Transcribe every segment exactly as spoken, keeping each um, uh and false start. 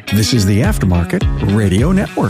This is the Aftermarket Radio Network.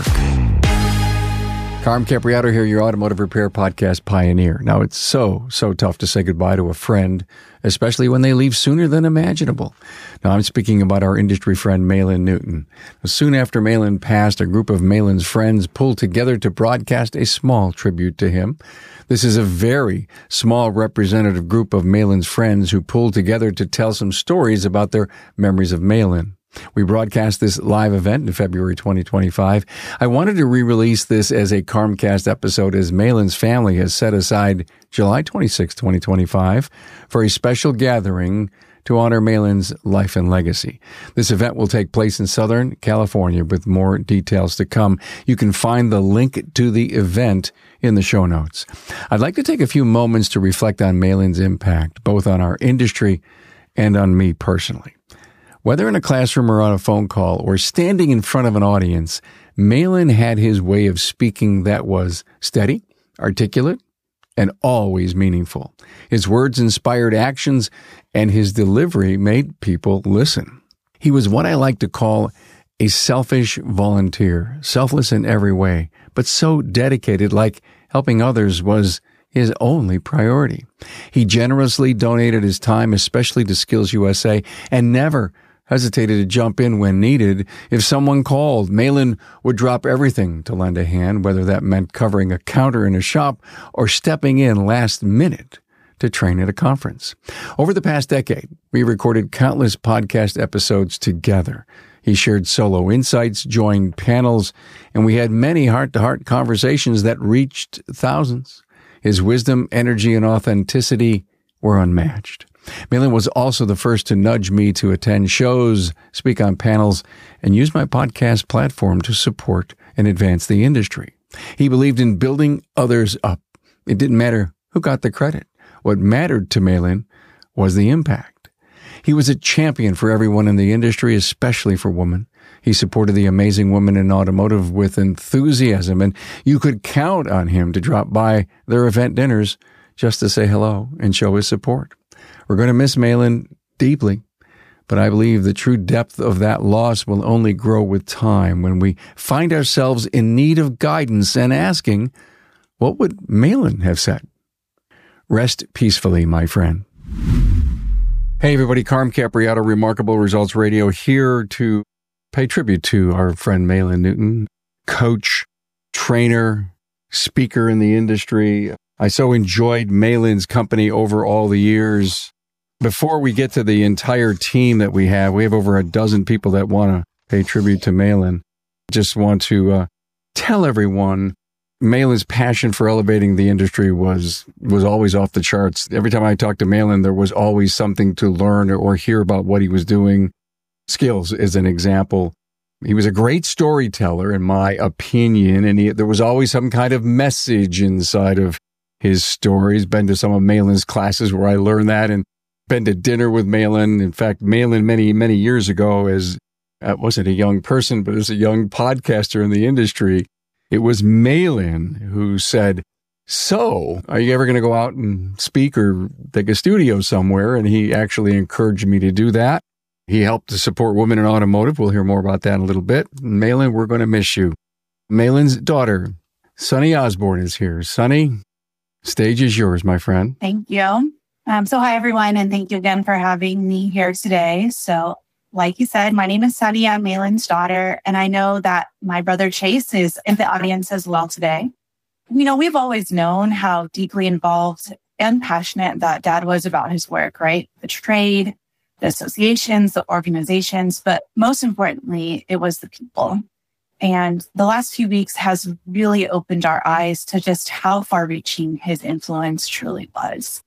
Carm Capriato here, your automotive repair podcast pioneer. Now, it's so, so tough to say goodbye to a friend, especially when they leave sooner than imaginable. Now, I'm speaking about our industry friend, Malin Newton. Soon after Malin passed, a group of Malin's friends pulled together to broadcast a small tribute to him. This is a very small representative group of Malin's friends who pulled together to tell some stories about their memories of Malin. We broadcast this live event in February twenty twenty-five. I wanted to re-release this as a Carmcast episode as Malin's family has set aside July twenty-sixth, twenty twenty-five for a special gathering to honor Malin's life and legacy. This event will take place in Southern California with more details to come. You can find the link to the event in the show notes. I'd like to take a few moments to reflect on Malin's impact, both on our industry and on me personally. Whether in a classroom or on a phone call or standing in front of an audience, Malin had his way of speaking that was steady, articulate, and always meaningful. His words inspired actions, and his delivery made people listen. He was what I like to call a selfish volunteer, selfless in every way, but so dedicated, like helping others was his only priority. He generously donated his time, especially to Skills U S A, and never hesitated to jump in when needed. If someone called, Malin would drop everything to lend a hand, whether that meant covering a counter in a shop or stepping in last minute to train at a conference. Over the past decade, we recorded countless podcast episodes together. He shared solo insights, joined panels, and we had many heart-to-heart conversations that reached thousands. His wisdom, energy, and authenticity were unmatched. Malin was also the first to nudge me to attend shows, speak on panels, and use my podcast platform to support and advance the industry. He believed in building others up. It didn't matter who got the credit. What mattered to Malin was the impact. He was a champion for everyone in the industry, especially for women. He supported the amazing women in automotive with enthusiasm, and you could count on him to drop by their event dinners just to say hello and show his support. We're going to miss Malin deeply, but I believe the true depth of that loss will only grow with time when we find ourselves in need of guidance and asking, what would Malin have said? Rest peacefully, my friend. Hey, everybody, Carm Capriato, Remarkable Results Radio, here to pay tribute to our friend Malin Newton, coach, trainer, speaker in the industry. I so enjoyed Malin's company over all the years. Before we get to the entire team that we have, we have over a dozen people that want to pay tribute to Malin. Just want to uh, tell everyone Malin's passion for elevating the industry was was always off the charts. Every time I talked to Malin, there was always something to learn or, or hear about what he was doing. Skills is an example. He was a great storyteller, in my opinion, and he, there was always some kind of message inside of his stories. Been to some of Malin's classes where I learned that, and been to dinner with Malin. In fact, Malin many, many years ago, as I wasn't a young person, but as a young podcaster in the industry, it was Malin who said, so, are you ever going to go out and speak or take a studio somewhere? And he actually encouraged me to do that. He helped to support women in automotive. We'll hear more about that in a little bit. Malin, we're going to miss you. Malin's daughter, Sunny Osborne, is here. Sunny, stage is yours, my friend. Thank you. Um, so hi, everyone, and thank you again for having me here today. So like you said, my name is Sunny. I'm Malin's daughter, and I know that my brother Chase is in the audience as well today. You know, we've always known how deeply involved and passionate that Dad was about his work, right? The trade, the associations, the organizations, but most importantly, it was the people. And the last few weeks has really opened our eyes to just how far-reaching his influence truly was.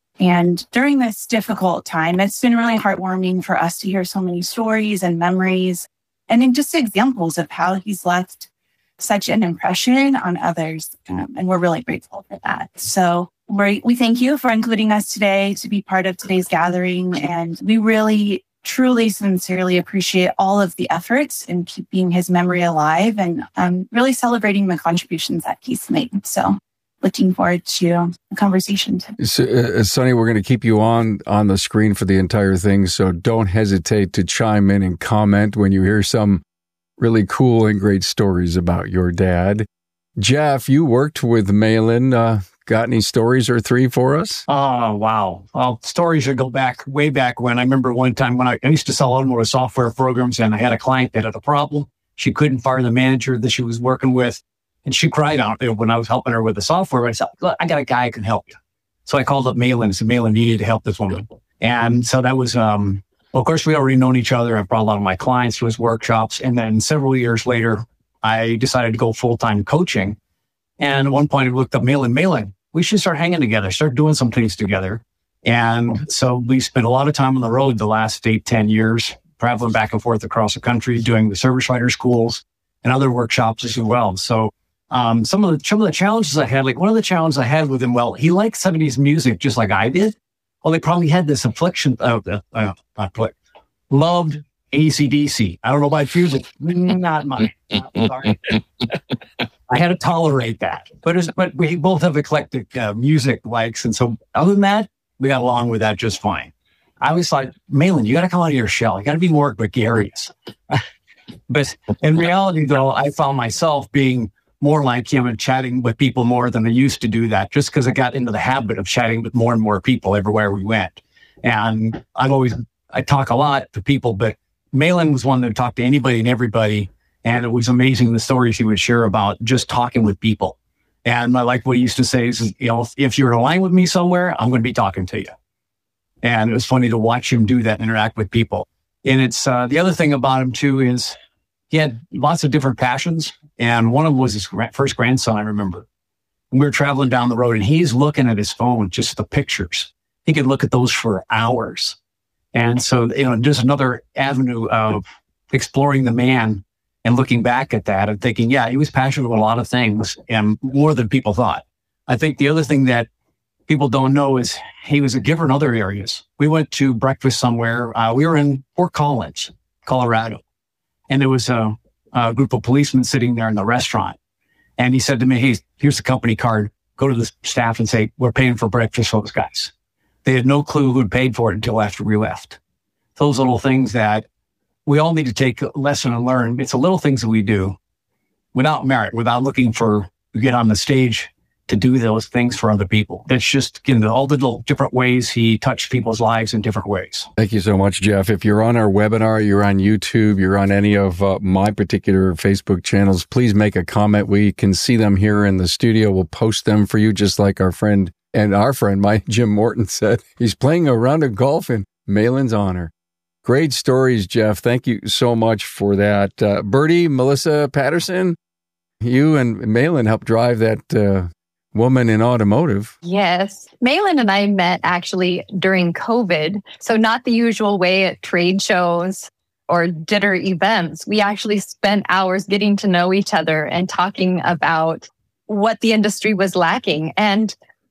And during this difficult time, it's been really heartwarming for us to hear so many stories and memories and then just examples of how he's left such an impression on others. Um, and we're really grateful for that. So we we thank you for including us today to be part of today's gathering. And we really, truly, sincerely appreciate all of the efforts in keeping his memory alive and um, really celebrating the contributions that he's made. So looking forward to the conversation. So, uh, Sunny, we're going to keep you on on the screen for the entire thing, so don't hesitate to chime in and comment when you hear some really cool and great stories about your dad. Jeff, you worked with Malin. Uh, got any stories or three for us? Oh, wow. Well, stories should go back, way back when. I remember one time when I, I used to sell automotive software programs, and I had a client that had a problem. She couldn't fire the manager that she was working with. And she cried out when I was helping her with the software. I said, look, I got a guy who can help you. So I called up Malin and said, Malin, you need to help this woman. And so that was, um, well, of course, we already known each other. I brought a lot of my clients to his workshops. And then several years later, I decided to go full-time coaching. And at one point, I looked up Malin, Malin, we should start hanging together, start doing some things together. And so we spent a lot of time on the road the last eight, ten years, traveling back and forth across the country, doing the service writer schools and other workshops as well. So um, some of the some of the challenges I had, like one of the challenges I had with him, well, he liked seventies music just like I did. Well, they probably had this affliction of uh, uh, not loved A C D C. I don't know about music, not mine. Sorry. I had to tolerate that, but it's, but we both have eclectic uh, music likes, and so other than that, we got along with that just fine. I always thought, Malin, you got to come out of your shell. You got to be more gregarious. But in reality, though, I found myself being more like him and chatting with people more than I used to do that, just because I got into the habit of chatting with more and more people everywhere we went. And I've always, I talk a lot to people, but Malin was one that talked to anybody and everybody. And it was amazing the stories he would share about just talking with people. And I like what he used to say is, you know, if you're in line with me somewhere, I'm going to be talking to you. And it was funny to watch him do that and interact with people. And it's, uh, the other thing about him too is he had lots of different passions. And one of them was his gra- first grandson, I remember. We were traveling down the road and he's looking at his phone, just the pictures. He could look at those for hours. And so, you know, just another avenue of exploring the man and looking back at that and thinking, yeah, he was passionate about a lot of things and more than people thought. I think the other thing that people don't know is he was a giver in other areas. We went to breakfast somewhere. Uh, we were in Fort Collins, Colorado. And there was a, a group of policemen sitting there in the restaurant. And he said to me, hey, here's the company card. Go to the staff and say, we're paying for breakfast for those guys. They had no clue who had paid for it until after we left. Those little things that we all need to take a lesson and learn. It's the little things that we do without merit, without looking for, to get on the stage to do those things for other people. That's just, you know, all the little different ways he touched people's lives in different ways. Thank you so much, Jeff. If you're on our webinar, you're on YouTube, you're on any of uh, my particular Facebook channels, please make a comment. We can see them here in the studio. We'll post them for you, just like our friend and our friend, my Jim Morton said. He's playing a round of golf in Malin's honor. Great stories, Jeff. Thank you so much for that. Uh, Bertie, Melissa Patterson, you and Malin helped drive that uh, woman in automotive. Yes. Malin and I met actually during COVID. So not the usual way at trade shows or dinner events. We actually spent hours getting to know each other and talking about what the industry was lacking. And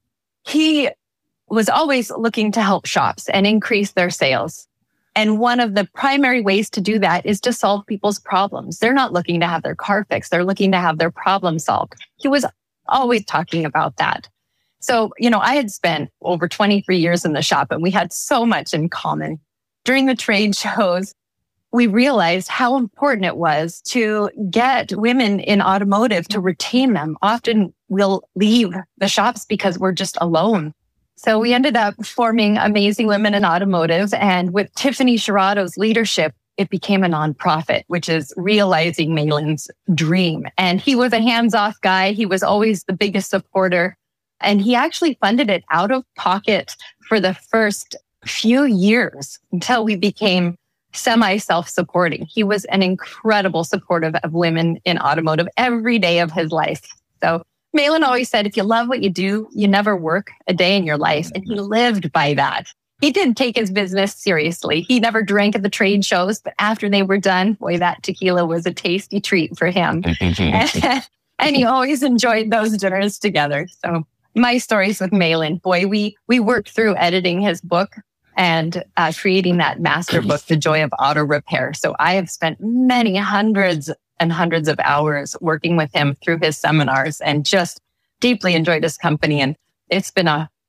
he was always looking to help shops and increase their sales. And one of the primary ways to do that is to solve people's problems. They're not looking to have their car fixed. They're looking to have their problem solved. He was always talking about that. So, you know, I had spent over twenty-three years in the shop and we had so much in common. During the trade shows, we realized how important it was to get women in automotive to retain them. Often we'll leave the shops because we're just alone. So we ended up forming Amazing Women in Automotive. And with Tiffany Sherrado's leadership, it became a nonprofit, which is realizing Malin's dream. And he was a hands-off guy. He was always the biggest supporter. And he actually funded it out of pocket for the first few years until we became semi-self-supporting. He was an incredible supporter of women in automotive every day of his life. So Malin always said, if you love what you do, you never work a day in your life. And he lived by that. He didn't take his business seriously. He never drank at the trade shows, but after they were done, boy, that tequila was a tasty treat for him. and, and he always enjoyed those dinners together. So my stories with Malin, boy, we, we worked through editing his book and uh, creating that master book, The Joy of Auto Repair. So I have spent many hundreds and hundreds of hours working with him through his seminars and just deeply enjoyed his company. And it's been a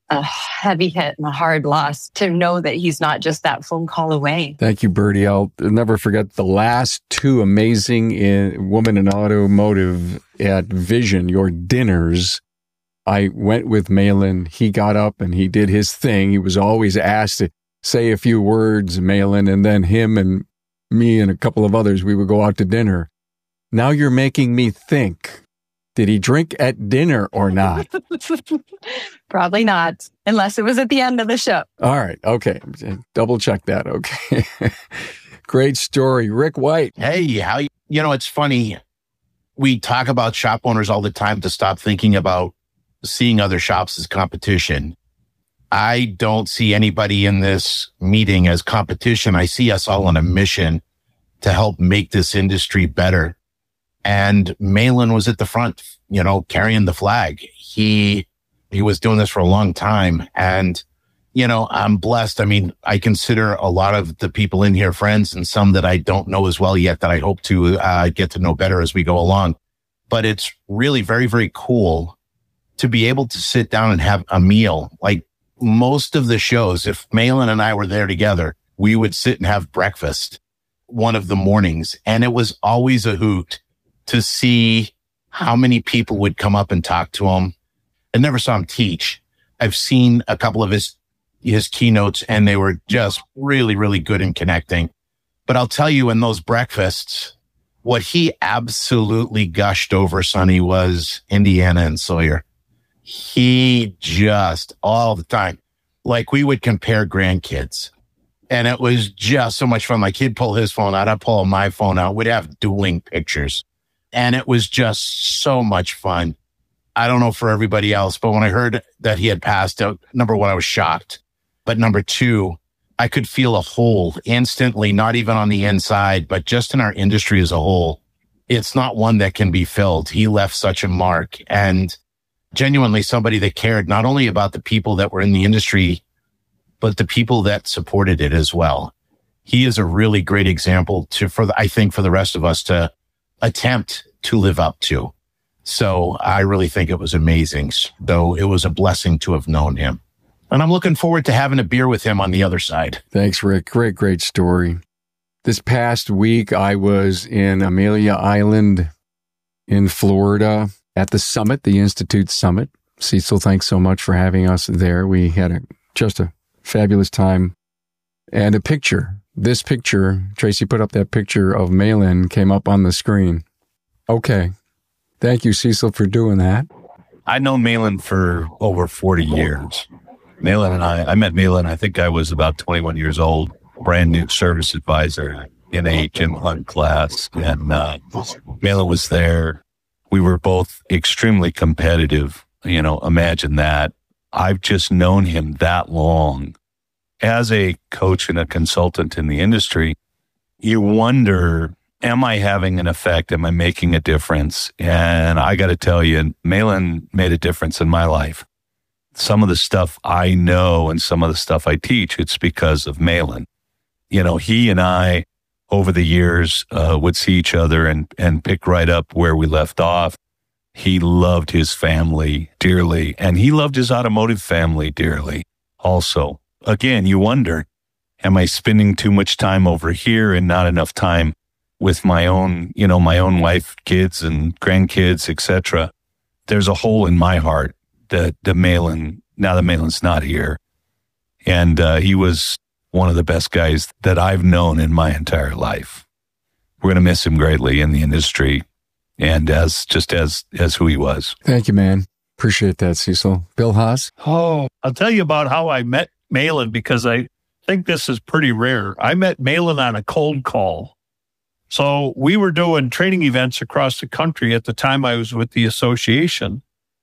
a heavy hit and a hard loss to know that he's not just that phone call away. Thank you, Bertie. I'll never forget the last two amazing in, women in automotive at Vision, your dinners. I went with Malin. He got up and he did his thing. He was always asked to say a few words, Malin, and then him and me and a couple of others, we would go out to dinner. Now you're making me think. Did he drink at dinner or not? Probably not, unless it was at the end of the show. All right. Okay. Double check that. Okay. Great story. Rick White. Hey, how you, you know, it's funny. We talk about shop owners all the time to stop thinking about seeing other shops as competition. I don't see anybody in this meeting as competition. I see us all on a mission to help make this industry better. And Malin was at the front, you know, carrying the flag. He, he was doing this for a long time. And, you know, I'm blessed. I mean, I consider a lot of the people in here friends and some that I don't know as well yet that I hope to uh, get to know better as we go along. But it's really very, very cool to be able to sit down and have a meal. Like most of the shows, if Malin and I were there together, we would sit and have breakfast one of the mornings. And it was always a hoot to see how many people would come up and talk to him. I never saw him teach. I've seen a couple of his, his keynotes and they were just really, really good in connecting. But I'll tell you, in those breakfasts, what he absolutely gushed over, Sonny, was Indiana and Sawyer. He just all the time, like we would compare grandkids. And it was just so much fun. Like he'd pull his phone out, I'd pull my phone out. We'd have dueling pictures. And it was just so much fun. I don't know for everybody else, but when I heard that he had passed out, number one, I was shocked. But number two, I could feel a hole instantly, not even on the inside, but just in our industry as a whole. It's not one that can be filled. He left such a mark, and genuinely somebody that cared not only about the people that were in the industry, but the people that supported it as well. He is a really great example to, for the, I think, for the rest of us to attempt to live up to. So I really think it was amazing. Though it was a blessing to have known him. And I'm looking forward to having a beer with him on the other side. Thanks, Rick. Great, great story. This past week, I was in Amelia Island in Florida at the summit, the Institute Summit. Cecil, thanks so much for having us there. We had a, just a fabulous time. And a picture. This picture, Tracy put up that picture of Malin, came up on the screen. Okay. Thank you, Cecil, for doing that. I've known Malin for over forty years. Malin and I, I met Malin, I think I was about twenty-one years old, brand new service advisor in a Jim Hunt class. And uh, Malin was there. We were both extremely competitive. You know, imagine that. I've just known him that long. As a coach and a consultant in the industry, you wonder, am I having an effect? Am I making a difference? And I got to tell you, Malin made a difference in my life. Some of the stuff I know and some of the stuff I teach, it's because of Malin. You know, he and I, over the years, uh, would see each other and, and pick right up where we left off. He loved his family dearly, and he loved his automotive family dearly also. Again, you wonder, am I spending too much time over here and not enough time with my own, you know, my own wife, kids and grandkids, et cetera? There's a hole in my heart that the Malin, now that Malin's not here. And uh, he was one of the best guys that I've known in my entire life. We're going to miss him greatly in the industry and as just as, as who he was. Thank you, man. Appreciate that, Cecil. Bill Haas? Oh, I'll tell you about how I met Malin, because I think this is pretty rare. I met Malin on a cold call. So we were doing training events across the country at the time I was with the association.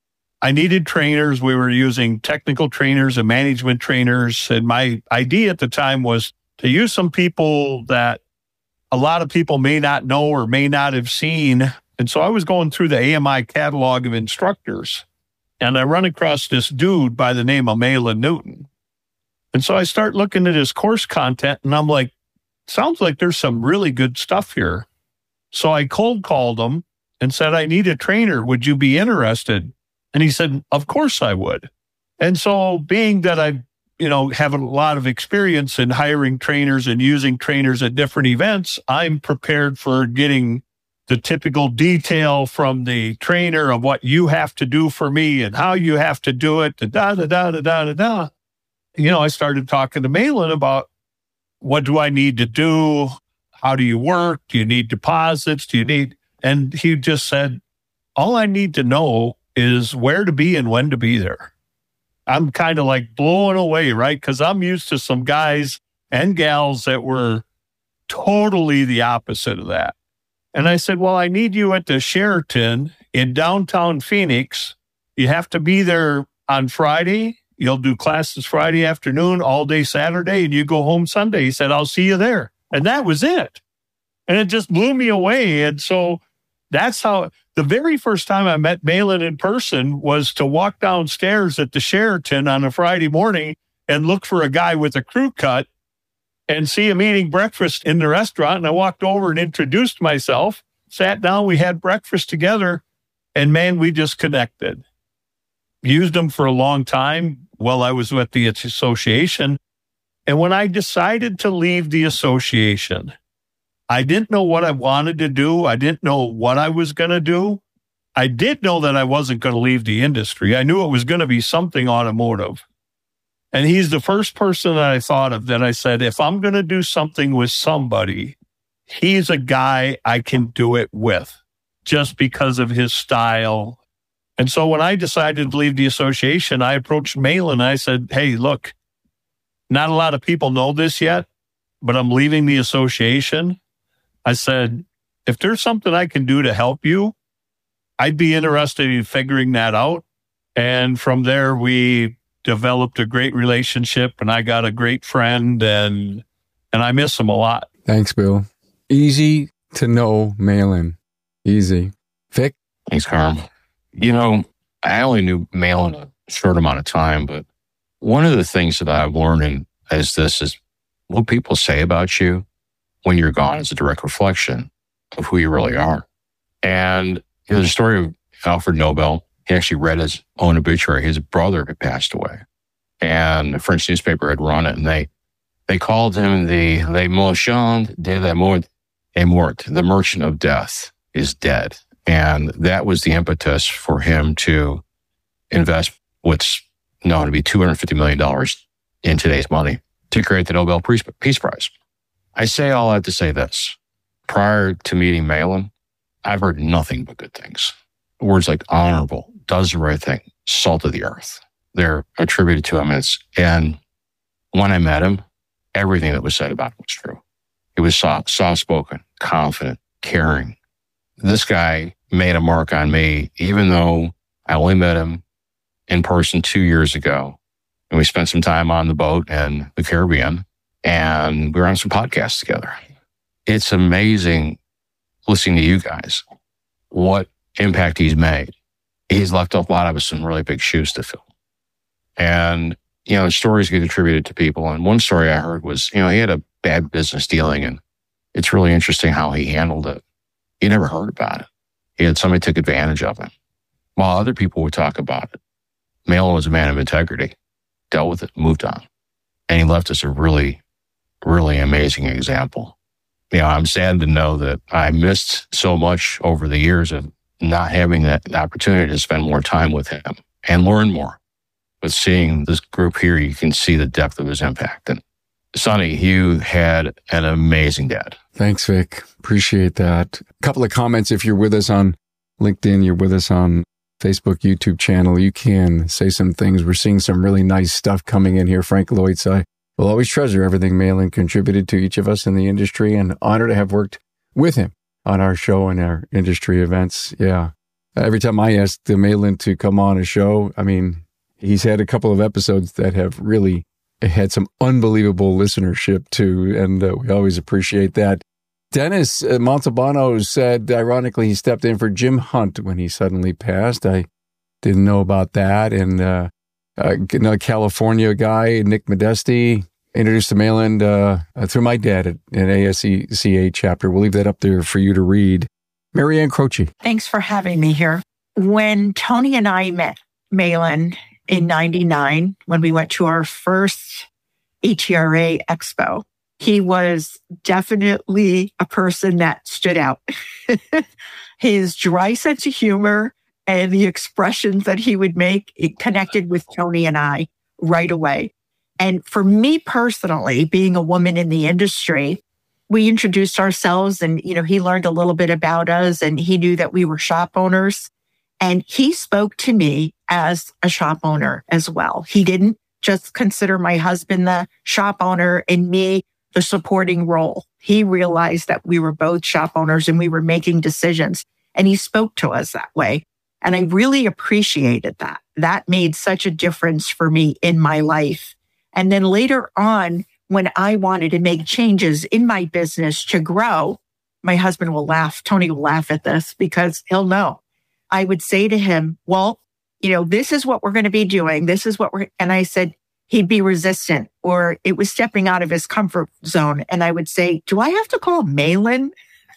I needed trainers. We were using technical trainers and management trainers. And my idea at the time was to use some people that a lot of people may not know or may not have seen. And so I was going through the A M I catalog of instructors, and I run across this dude by the name of Malin Newton. And so I start looking at his course content, and I'm like, sounds like there's some really good stuff here. So I cold called him and said, I need a trainer. Would you be interested? And he said, of course I would. And so being that I, you know, have a lot of experience in hiring trainers and using trainers at different events, I'm prepared for getting the typical detail from the trainer of what you have to do for me and how you have to do it, da, da, da, da, da, da, da. You know, I started talking to Malin about what do I need to do? How do you work? Do you need deposits? Do you need, and he just said, all I need to know is where to be and when to be there. I'm kind of like blown away, right? Because I'm used to some guys and gals that were totally the opposite of that. And I said, well, I need you at the Sheraton in downtown Phoenix. You have to be there on Friday. You'll do classes Friday afternoon, all day Saturday, and you go home Sunday. He said, I'll see you there. And that was it. And it just blew me away. And so that's how the very first time I met Malin in person was to walk downstairs at the Sheraton on a Friday morning and look for a guy with a crew cut and see him eating breakfast in the restaurant. And I walked over and introduced myself, sat down, we had breakfast together, and man, we just connected. Used them for a long time while I was with the association. And when I decided to leave the association, I didn't know what I wanted to do. I didn't know what I was going to do. I did know that I wasn't going to leave the industry. I knew it was going to be something automotive. And he's the first person that I thought of that I said, if I'm going to do something with somebody, he's a guy I can do it with just because of his style. And so when I decided to leave the association, I approached Malin. I said, hey, look, not a lot of people know this yet, but I'm leaving the association. I said, if there's something I can do to help you, I'd be interested in figuring that out. And from there, we developed a great relationship, and I got a great friend, and and I miss him a lot. Thanks, Bill. Easy to know Malin. Easy. Vic? Thanks, Carm. You know, I only knew Malin a short amount of time, but one of the things that I've learned is this is what people say about you when you're gone is a direct reflection of who you really are. And you know, the story of Alfred Nobel, he actually read his own obituary. His brother had passed away, and a French newspaper had run it, and they they called him the Le Marchand de la Mort est mort. The merchant of death is dead. And that was the impetus for him to invest what's known to be two hundred fifty million dollars in today's money to create the Nobel Peace Prize. I say all that to say this. Prior to meeting Malin, I've heard nothing but good things. Words like honorable, does the right thing, salt of the earth. They're attributed to him. It's, and when I met him, everything that was said about him was true. He was soft, soft-spoken, confident, caring. This guy made a mark on me, even though I only met him in person two years ago. And we spent some time on the boat in the Caribbean, and we were on some podcasts together. It's amazing listening to you guys, what impact he's made. He's left a lot of us some really big shoes to fill. And, you know, stories get attributed to people. And one story I heard was, you know, he had a bad business dealing, and it's really interesting how he handled it. You never heard about it. He had somebody took advantage of him. While other people would talk about it, Malin was a man of integrity, dealt with it, moved on. And he left us a really, really amazing example. You know, I'm sad to know that I missed so much over the years of not having that opportunity to spend more time with him and learn more. But seeing this group here, you can see the depth of his impact. And Sonny, you had an amazing dad. Thanks, Vic. Appreciate that. A couple of comments. If you're with us on LinkedIn, you're with us on Facebook, YouTube channel, you can say some things. We're seeing some really nice stuff coming in here. Frank Lloyd said, we'll always treasure everything Malin contributed to each of us in the industry, and honor to have worked with him on our show and our industry events. Yeah. Every time I asked Malin to come on a show, I mean, he's had a couple of episodes that have really had some unbelievable listenership too, and uh, we always appreciate that. Dennis uh, Montalbano said, ironically, he stepped in for Jim Hunt when he suddenly passed. I didn't know about that. And uh, uh, another California guy, Nick Modesti, introduced to Malin uh, uh, through my dad at an A S E C A chapter. We'll leave that up there for you to read. Marianne Croce. Thanks for having me here. When Tony and I met Malin, in ninety-nine when we went to our first A T R A Expo. He was definitely a person that stood out. His dry sense of humor and the expressions that he would make, it connected with Tony and I right away. And for me personally, being a woman in the industry, we introduced ourselves and, you know, he learned a little bit about us and he knew that we were shop owners. And he spoke to me as a shop owner as well. He didn't just consider my husband the shop owner and me the supporting role. He realized that we were both shop owners and we were making decisions. And he spoke to us that way. And I really appreciated that. That made such a difference for me in my life. And then later on, when I wanted to make changes in my business to grow, my husband will laugh. Tony will laugh at this because he'll know. I would say to him, well, you know, this is what we're going to be doing. This is what we're, and I said, he'd be resistant or it was stepping out of his comfort zone. And I would say, do I have to call Malin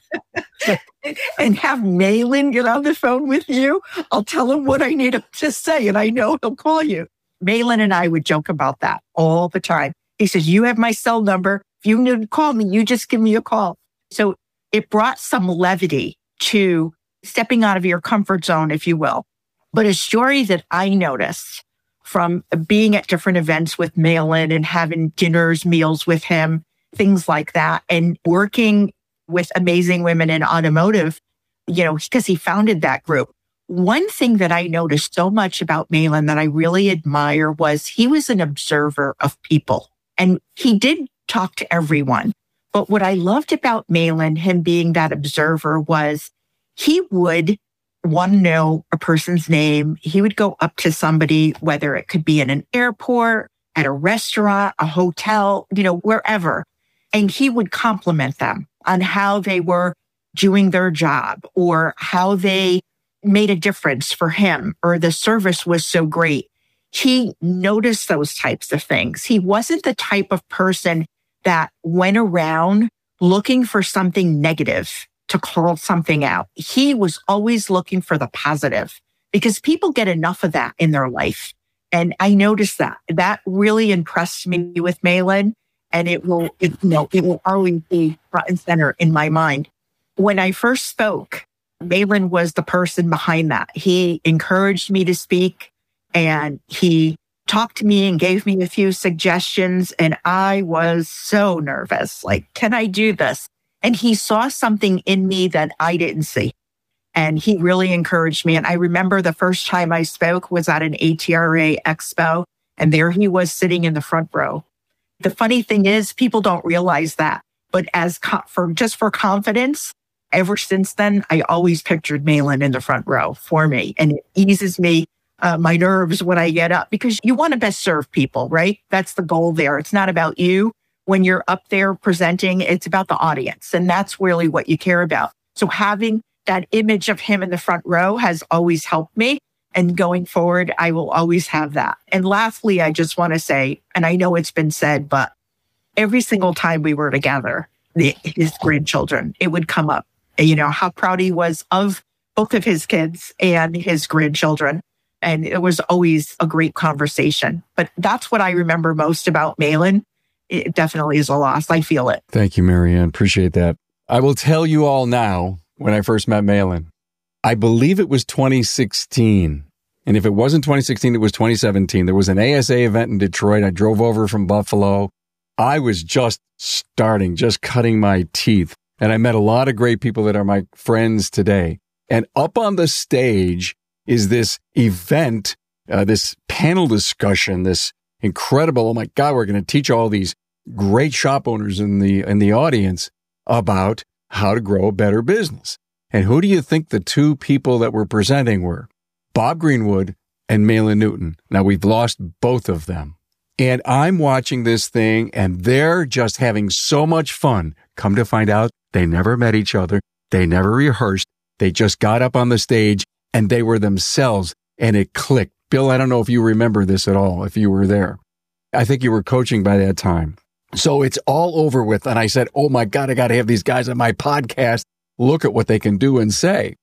and have Malin get on the phone with you? I'll tell him what I need to say and I know he'll call you. Malin and I would joke about that all the time. He says, you have my cell number. If you need to call me, you just give me a call. So it brought some levity to stepping out of your comfort zone, if you will. But a story that I noticed from being at different events with Malin and having dinners, meals with him, things like that, and working with amazing women in automotive, you know, because he founded that group. One thing that I noticed so much about Malin that I really admire was he was an observer of people. And he did talk to everyone. But what I loved about Malin, him being that observer, was he would want to know a person's name. He would go up to somebody, whether it could be in an airport, at a restaurant, a hotel, you know, wherever. And he would compliment them on how they were doing their job or how they made a difference for him or the service was so great. He noticed those types of things. He wasn't the type of person that went around looking for something negative to call something out. He was always looking for the positive because people get enough of that in their life. And I noticed that. That really impressed me with Malin. And it will, it, you know, it will always be front and center in my mind. When I first spoke, Malin was the person behind that. He encouraged me to speak and he talked to me and gave me a few suggestions. And I was so nervous. Like, can I do this? And he saw something in me that I didn't see. And he really encouraged me. And I remember the first time I spoke was at an A T R A Expo. And there he was sitting in the front row. The funny thing is, people don't realize that. But as co- for just for confidence, ever since then, I always pictured Malin in the front row for me. And it eases me, uh, my nerves when I get up because you want to best serve people, right? That's the goal there. It's not about you. When you're up there presenting, it's about the audience. And that's really what you care about. So having that image of him in the front row has always helped me. And going forward, I will always have that. And lastly, I just want to say, and I know it's been said, but every single time we were together, the, his grandchildren, it would come up, you know, how proud he was of both of his kids and his grandchildren. And it was always a great conversation. But that's what I remember most about Malin. It definitely is a loss. I feel it. Thank you, Marianne. Appreciate that. I will tell you all now, when I first met Malin, I believe it was twenty sixteen. And if it wasn't twenty sixteen, it was twenty seventeen. There was an A S A event in Detroit. I drove over from Buffalo. I was just starting, just cutting my teeth. And I met a lot of great people that are my friends today. And up on the stage is this event, uh, this panel discussion, this incredible, oh my God, we're going to teach all these great shop owners in the in the audience about how to grow a better business. And who do you think the two people that were presenting were? Bob Greenwood and Malin Newton. Now, we've lost both of them. And I'm watching this thing, and they're just having so much fun. Come to find out, they never met each other. They never rehearsed. They just got up on the stage, and they were themselves, and it clicked. Bill, I don't know if you remember this at all, if you were there. I think you were coaching by that time. So it's all over with. And I said, oh my God, I got to have these guys on my podcast. Look at what they can do and say.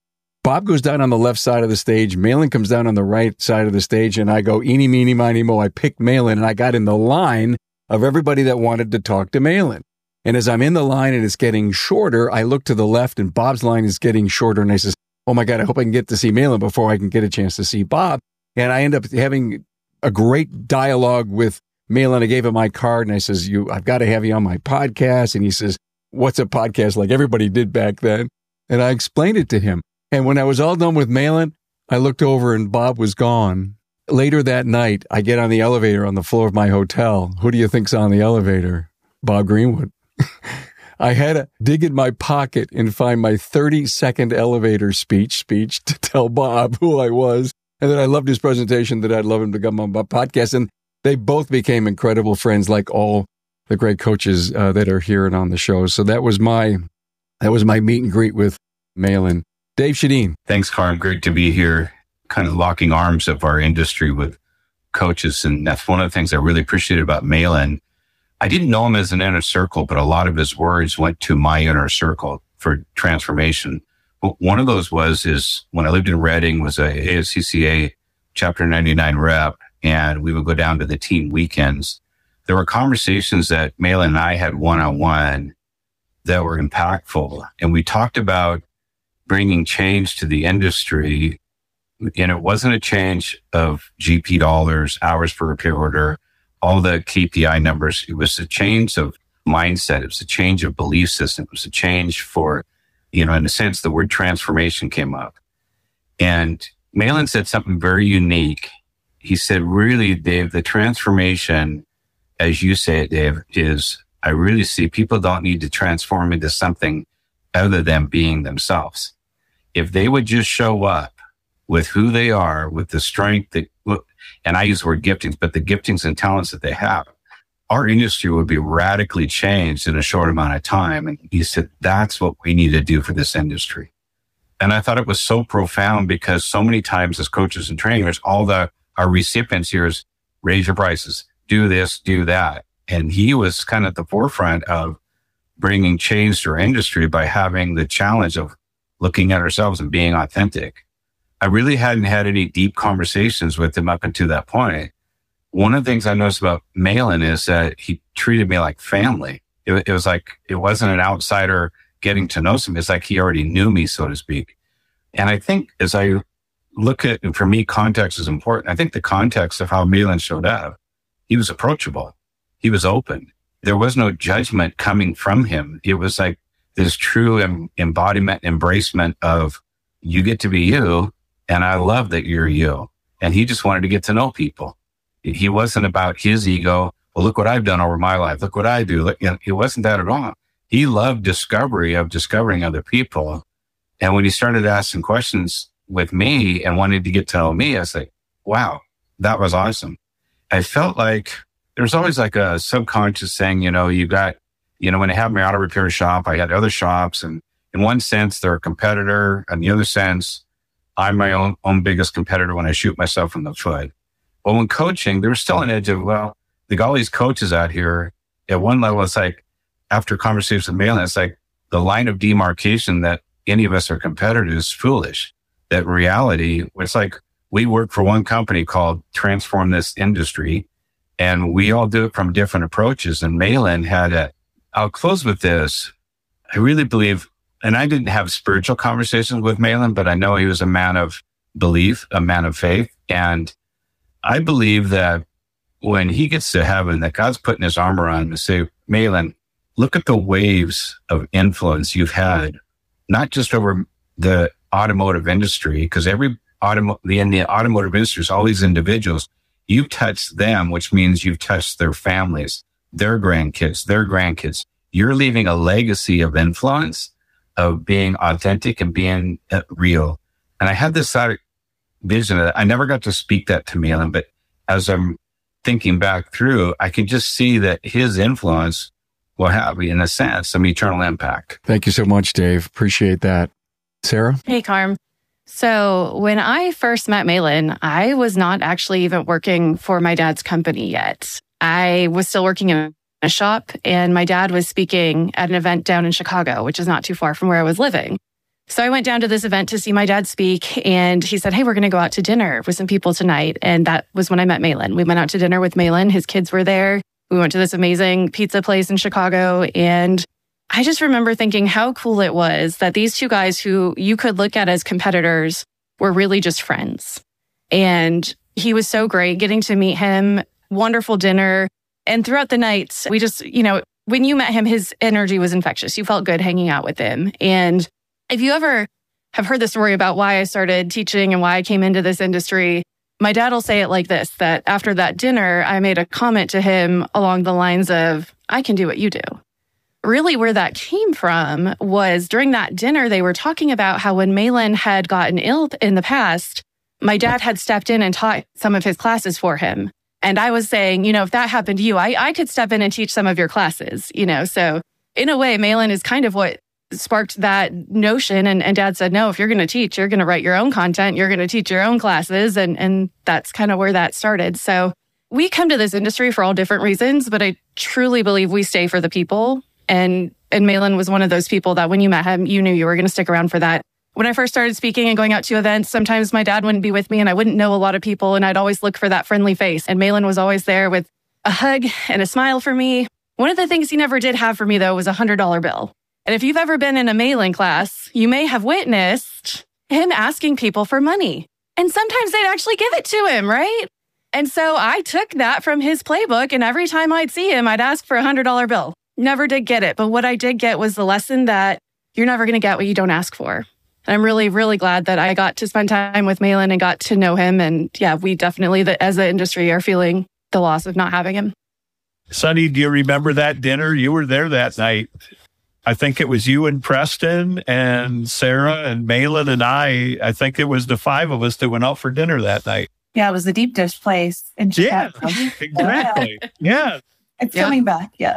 Bob goes down on the left side of the stage. Malin comes down on the right side of the stage. And I go, eeny, meeny, miny, mo. I picked Malin and I got in the line of everybody that wanted to talk to Malin. And as I'm in the line and it's getting shorter, I look to the left and Bob's line is getting shorter. And I says, oh my God, I hope I can get to see Malin before I can get a chance to see Bob. And I end up having a great dialogue with Malin. I gave him my card and I says, "You, I've got to have you on my podcast." And he says, "What's a podcast?" Like everybody did back then. And I explained it to him. And when I was all done with Malin, I looked over and Bob was gone. Later that night, I get on the elevator on the floor of my hotel. Who do you think's on the elevator? Bob Greenwood. I had to dig in my pocket and find my thirty second elevator speech speech to tell Bob who I was and that I loved his presentation, that I'd love him to come on my podcast. And they both became incredible friends, like all the great coaches uh, that are here and on the show. So that was my that was my meet and greet with Malin. Dave Shadeen. Thanks, Carm. Great to be here, kind of locking arms of our industry with coaches. And that's one of the things I really appreciated about Malin. I didn't know him as an inner circle, but a lot of his words went to my inner circle for transformation. But one of those was, is when I lived in Reading, was a A S C C A Chapter ninety-nine rep, and we would go down to the team weekends. There were conversations that Malin and I had one-on-one that were impactful. And we talked about bringing change to the industry. And it wasn't a change of G P dollars, hours per repair order, all the K P I numbers. It was a change of mindset. It was a change of belief system. It was a change for, you know, in a sense, the word transformation came up. And Malin said something very unique. He said, really, Dave, the transformation, as you say it, Dave, is I really see people don't need to transform into something other than being themselves. If they would just show up with who they are, with the strength that, and I use the word giftings, but the giftings and talents that they have, our industry would be radically changed in a short amount of time. And he said, that's what we need to do for this industry. And I thought it was so profound because so many times as coaches and trainers, all the, our recipients here is raise your prices, do this, do that. And he was kind of at the forefront of bringing change to our industry by having the challenge of looking at ourselves and being authentic. I really hadn't had any deep conversations with him up until that point. One of the things I noticed about Malin is that he treated me like family. It, it was like, it wasn't an outsider getting to know him. It's like he already knew me, so to speak. And I think as I look at, and for me, context is important. I think the context of how Malin showed up, he was approachable. He was open. There was no judgment coming from him. It was like this true em- embodiment, embracement of you get to be you. And I love that you're you. And he just wanted to get to know people. He wasn't about his ego. Well, look what I've done over my life. Look what I do. Look, you know, it wasn't that at all. He loved discovery of discovering other people. And when he started asking questions with me and wanted to get to know me, I was like, wow, that was awesome. I felt like there's always like a subconscious thing, you know, you got, you know, when I had my auto repair shop, I had other shops, and in one sense, they're a competitor. In the other sense, I'm my own, own biggest competitor when I shoot myself in the foot. Well, when coaching, there was still an edge of, well, they got all these coaches out here. At one level, it's like, after conversations with Malin, it's like the line of demarcation that any of us are competitors is foolish. That reality, it's like we work for one company called Transform This Industry, and we all do it from different approaches. And Malin had a, I'll close with this. I really believe, and I didn't have spiritual conversations with Malin, but I know he was a man of belief, a man of faith. And I believe that when he gets to heaven, that God's putting his arm around him and say, Malin, look at the waves of influence you've had, not just over the automotive industry, because every automo- the, in the automotive industry is all these individuals. You've touched them, which means you've touched their families, their grandkids, their grandkids. You're leaving a legacy of influence, of being authentic and being uh, real. And I had this sort of vision of that. I never got to speak that to Malin, but as I'm thinking back through, I can just see that his influence will have, in a sense, some eternal impact. Thank you so much, Dave. Appreciate that. Sarah? Hey, Carm. So when I first met Malin, I was not actually even working for my dad's company yet. I was still working in a shop, and my dad was speaking at an event down in Chicago, which is not too far from where I was living. So I went down to this event to see my dad speak, and he said, hey, we're going to go out to dinner with some people tonight. And that was when I met Malin. We went out to dinner with Malin. His kids were there. We went to this amazing pizza place in Chicago. And I just remember thinking how cool it was that these two guys who you could look at as competitors were really just friends. And he was so great getting to meet him. Wonderful dinner. And throughout the night, we just, you know, when you met him, his energy was infectious. You felt good hanging out with him. And if you ever have heard the story about why I started teaching and why I came into this industry, my dad will say it like this, that after that dinner, I made a comment to him along the lines of, I can do what you do. Really where that came from was during that dinner, they were talking about how when Malin had gotten ill in the past, my dad had stepped in and taught some of his classes for him. And I was saying, you know, if that happened to you, I, I could step in and teach some of your classes, you know. So in a way, Malin is kind of what sparked that notion. And, and dad said, no, if you're going to teach, you're going to write your own content. You're going to teach your own classes. And, and that's kind of where that started. So we come to this industry for all different reasons, but I truly believe we stay for the people. And, and Malin was one of those people that when you met him, you knew you were going to stick around for that. When I first started speaking and going out to events, sometimes my dad wouldn't be with me and I wouldn't know a lot of people. And I'd always look for that friendly face. And Malin was always there with a hug and a smile for me. One of the things he never did have for me, though, was a one hundred dollar bill. And if you've ever been in a Malin class, you may have witnessed him asking people for money. And sometimes they'd actually give it to him, right? And so I took that from his playbook, and every time I'd see him, I'd ask for a one hundred dollar bill. Never did get it. But what I did get was the lesson that you're never going to get what you don't ask for. And I'm really, really glad that I got to spend time with Malin and got to know him. And yeah, we definitely, as the industry, are feeling the loss of not having him. Sonny, do you remember that dinner? You were there that night. I think it was you and Preston and Sarah and Malin and I. I think it was the five of us that went out for dinner that night. Yeah, it was the deep dish place in Chicago. Yeah, exactly. Yeah. It's yeah. coming back. Yeah.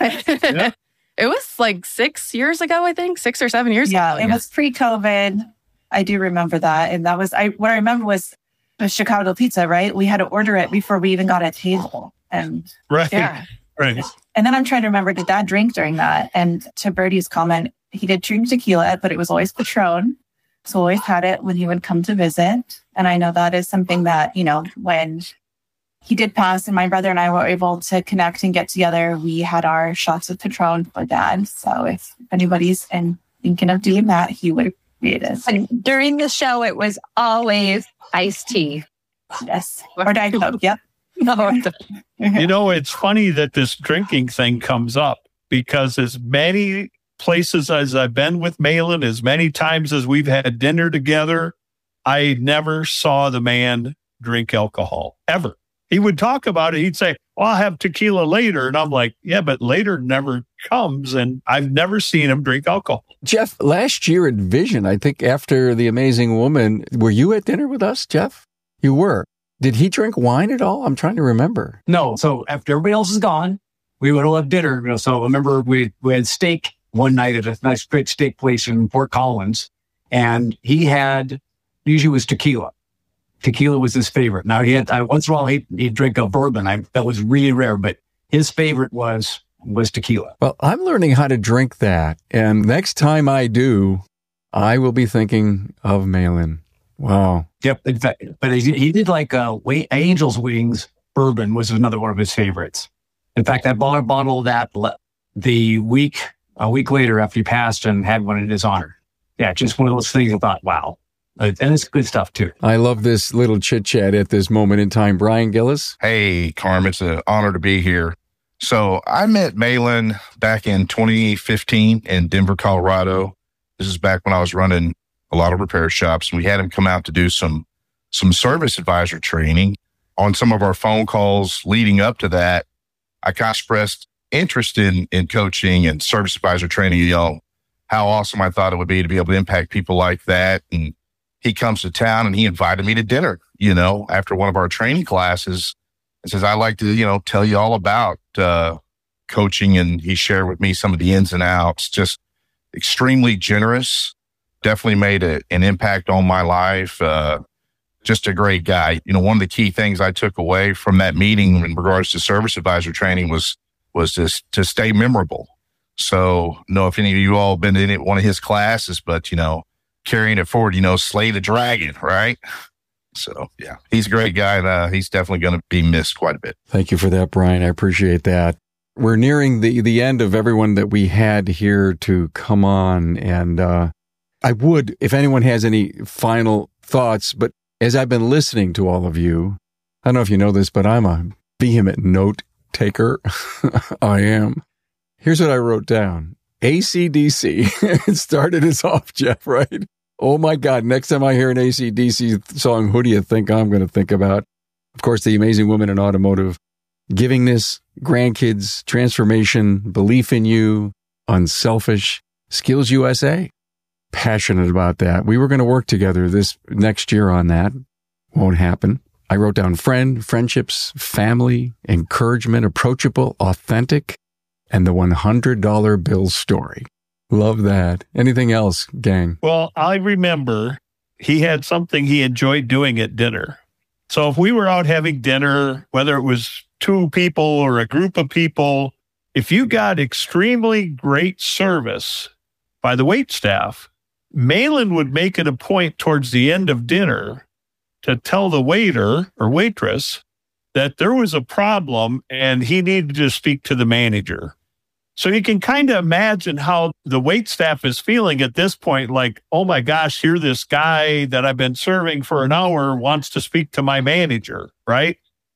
Yeah. It was like six years ago, I think, six or seven years yeah, ago. It yeah, it was pre-COVID. I do remember that. And that was, I what I remember was the Chicago pizza, right? We had to order it before we even got a table. And right. Yeah. Right. And then I'm trying to remember, did Dad drink during that? And to Birdie's comment, he did drink tequila, but it was always Patron. So always had it when he would come to visit. And I know that is something that, you know, when he did pass and my brother and I were able to connect and get together, we had our shots of Patron for Dad. So if anybody's in, thinking of doing that, he would appreciate it. And during the show, it was always iced tea. Yes. Or Diet Coke. Yep. You know, it's funny that this drinking thing comes up because as many places as I've been with Malin, as many times as we've had dinner together, I never saw the man drink alcohol, ever. He would talk about it. He'd say, well, I'll have tequila later. And I'm like, yeah, but later never comes. And I've never seen him drink alcohol. Jeff, last year at Vision, I think after The Amazing Woman, were you at dinner with us, Jeff? You were. Did he drink wine at all? I'm trying to remember. No. So after everybody else is gone, we would all have dinner. You know, so I remember we, we had steak one night at a nice great steak place in Fort Collins. And he had, usually was tequila. Tequila was his favorite. Now he had, I, once in a while he'd, he'd drink a bourbon. I, that was really rare, but his favorite was, was tequila. Well, I'm learning how to drink that. And next time I do, I will be thinking of Malin. Wow. Yep. In fact, but he, he did like uh, Angel's Wings bourbon was another one of his favorites. In fact, I bought a bottle of that the week, a week later after he passed and had one in his honor. Yeah. Just one of those things I thought, wow. Uh, and it's good stuff too. I love this little chit chat at this moment in time. Brian Gillis. Hey, Carm, it's an honor to be here. So I met Malin back in twenty fifteen in Denver, Colorado. This is back when I was running a lot of repair shops, and we had him come out to do some some service advisor training. On some of our phone calls leading up to that, I kind of expressed interest in in coaching and service advisor training. You know, how awesome I thought it would be to be able to impact people like that. And he comes to town and he invited me to dinner, you know, after one of our training classes, and says, I'd like to, you know, tell you all about uh, coaching. And he shared with me some of the ins and outs, just extremely generous, definitely made a, an impact on my life. Uh, just a great guy. You know, one of the key things I took away from that meeting in regards to service advisor training was, was just to stay memorable. So, I don't know if any of you all have been in it, one of his classes, but, you know, carrying it forward, you know, slay the dragon, right? So, yeah, he's a great guy. And, uh, he's definitely going to be missed quite a bit. Thank you for that, Brian. I appreciate that. We're nearing the, the end of everyone that we had here to come on. And uh, I would, if anyone has any final thoughts, but as I've been listening to all of you, I don't know if you know this, but I'm a vehement note taker. I am. Here's what I wrote down. A C D C. It started us off, Jeff, right? Oh my God. Next time I hear an A C D C song, who do you think I'm going to think about? Of course, the amazing women in automotive, givingness, grandkids, transformation, belief in you, unselfish, Skills U S A. Passionate about that. We were going to work together this next year on that. Won't happen. I wrote down friend, friendships, family, encouragement, approachable, authentic, and the one hundred dollar bill story. Love that. Anything else, gang? Well, I remember he had something he enjoyed doing at dinner. So if we were out having dinner, whether it was two people or a group of people, if you got extremely great service by the wait staff, Malin would make it a point towards the end of dinner to tell the waiter or waitress that there was a problem and he needed to speak to the manager. So you can kind of imagine how the wait staff is feeling at this point, like, oh my gosh, here this guy that I've been serving for an hour wants to speak to my manager, right?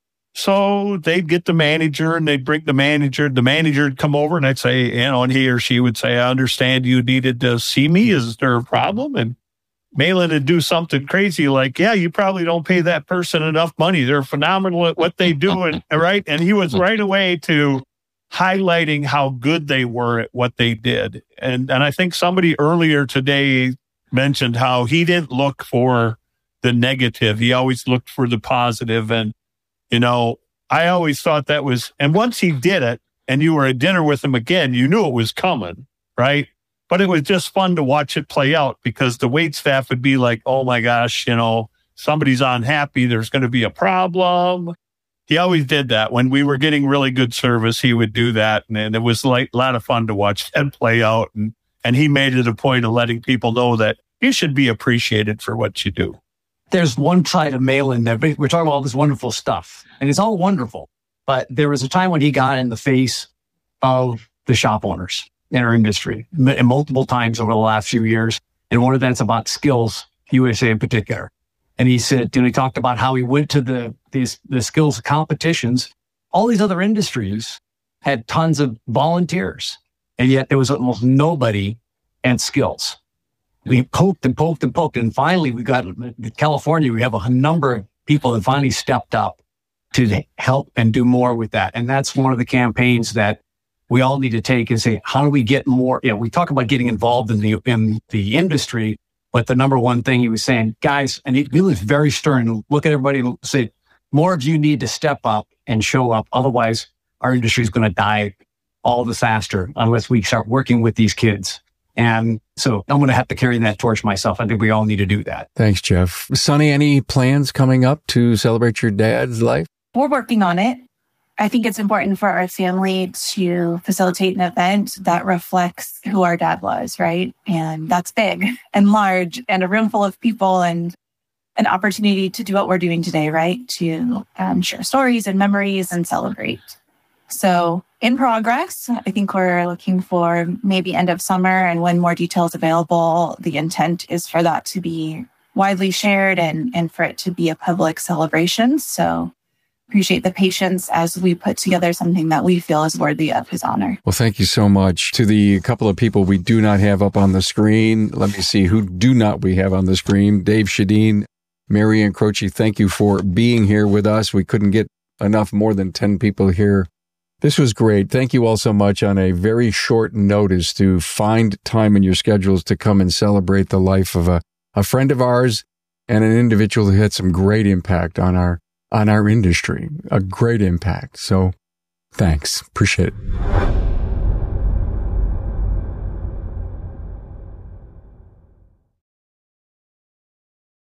So they'd get the manager and they'd bring the manager. The manager would come over and I'd say, you know, and he or she would say, I understand you needed to see me. Is there a problem? And Malin would do something crazy like, yeah, you probably don't pay that person enough money. They're phenomenal at what they do. And right. And he was right away to highlighting how good they were at what they did. And and I think somebody earlier today mentioned how he didn't look for the negative. He always looked for the positive. And, you know, I always thought that was, and once he did it and you were at dinner with him again, you knew it was coming, right? But it was just fun to watch it play out because the wait staff would be like, oh my gosh, you know, somebody's unhappy. There's going to be a problem. He always did that. When we were getting really good service, he would do that. And, and it was like a lot of fun to watch that play out. And, and he made it a point of letting people know that you should be appreciated for what you do. There's one side of Malin that we're talking about all this wonderful stuff, and it's all wonderful. But there was a time when he got in the face of the shop owners in our industry, m- multiple times over the last few years. And one of that's about Skills U S A in particular. And he said, you know, he talked about how he went to the these the skills competitions. All these other industries had tons of volunteers, and yet there was almost nobody at Skills. We poked and poked and poked, and finally we got in California. We have a number of people that finally stepped up to help and do more with that. And that's one of the campaigns that we all need to take and say, how do we get more? You know, we talk about getting involved in the in the industry. But the number one thing he was saying, guys, and he, he was very stern, look at everybody and say, more of you need to step up and show up. Otherwise, our industry is going to die all the faster unless we start working with these kids. And so I'm going to have to carry that torch myself. I think we all need to do that. Thanks, Jeff. Sonny, any plans coming up to celebrate your dad's life? We're working on it. I think it's important for our family to facilitate an event that reflects who our dad was, right? And that's big and large and a room full of people and an opportunity to do what we're doing today, right? To um, share stories and memories and celebrate. So in progress, I think we're looking for maybe end of summer, and when more details available, the intent is for that to be widely shared and, and for it to be a public celebration. So appreciate the patience as we put together something that we feel is worthy of his honor. Well, thank you so much. To the couple of people we do not have up on the screen, let me see who do not we have on the screen. Dave Shadeen, Marianne Croce, thank you for being here with us. We couldn't get enough more than ten people here. This was great. Thank you all so much on a very short notice to find time in your schedules to come and celebrate the life of a, a friend of ours and an individual who had some great impact on our on our industry, a great impact. So thanks. Appreciate it.